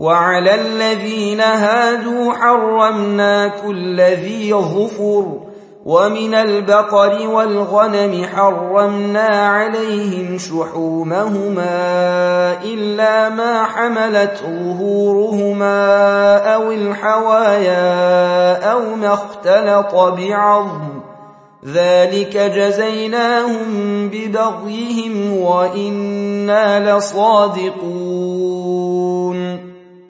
وعلى الذين هادوا حرمنا كل ذي ظفر ومن البقر والغنم حرمنا عليهم شحومهما إلا ما حملت ظهورهما أو الحوايا أو ما اختلط بعظم ذلك جزيناهم ببغيهم وإنا لصادقون